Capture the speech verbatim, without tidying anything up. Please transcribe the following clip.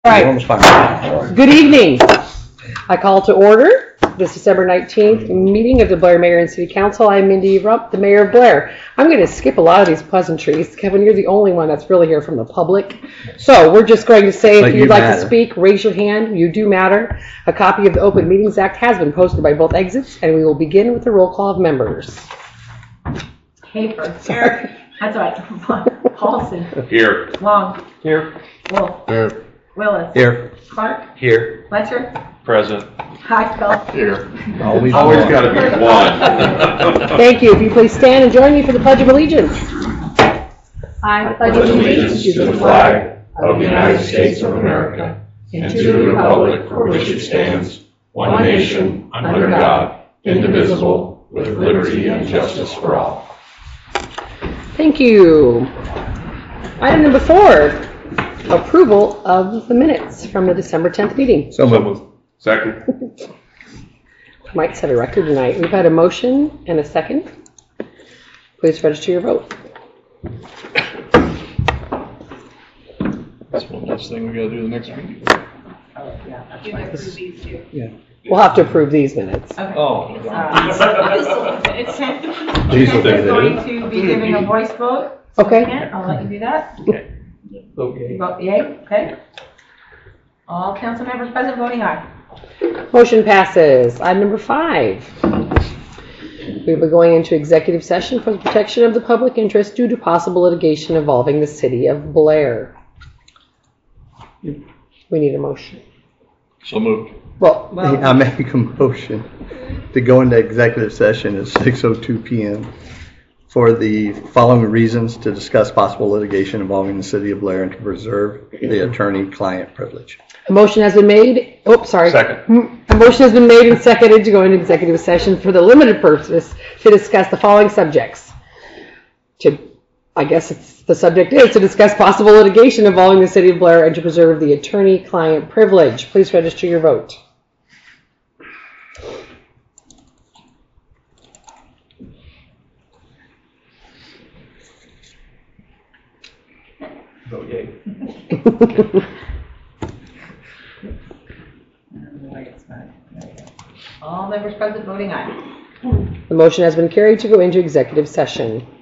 All right. Good evening. I call to order this December nineteenth meeting of the Blair Mayor and City Council. I'm Mindy Rump, the Mayor of Blair. I'm going to skip a lot of these pleasantries. Kevin, you're the only one that's really here from the public. So we're just going to say if But you'd you like matter. to speak, raise your hand. You do matter. A copy of the Open Meetings Act has been posted by both exits, and we will begin with the roll call of members. Hafer. Here. That's right. Paulson. Here. Long. Here. Wolf. Here. Willis. Here. Clark. Here. Fletcher. Present. Highfield. Here. Always, Always got to be one. Thank you. If you please stand and join me for the Pledge of Allegiance. I pledge allegiance to the flag of the United States of America and to the republic for which it stands, one nation, under God, indivisible, with liberty and justice for all. Thank you. Item number four, approval of the minutes from the December tenth meeting. So moved. Second. Might set a record tonight. We've had a motion and a second. Please register your vote. That's one last thing we gotta do the next meeting. We'll have to approve these minutes. Oh. It's sent. These will be It's going there. to be giving a voice vote. Okay. I'll let you do that. Okay. You vote yay, okay? All council members present voting aye. Motion passes. Item number five. We'll be going into executive session for the protection of the public interest due to possible litigation involving the city of Blair. We need a motion. So moved. Well, I make a motion to go into executive session at six oh two p.m. for the following reasons: to discuss possible litigation involving the city of Blair and to preserve the attorney-client privilege. a motion has been made. Oh, sorry. Second. A motion has been made and seconded to go into executive session for the limited purpose to discuss the following subjects. To, I guess it's, the subject is to discuss possible litigation involving the city of Blair and to preserve the attorney-client privilege. Please register your vote. Vote yay. All members present voting aye. The motion has been carried to go into executive session.